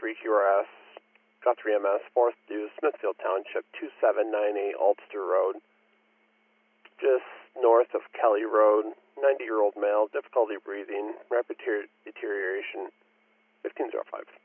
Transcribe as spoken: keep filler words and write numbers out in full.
three Q R S, Guthrie M S, fourth due, Smithfield Township, two seven nine eight Ulster Road, just north of Kelly Road, ninety-year-old male, difficulty breathing, rapid deterioration, fifteen oh five.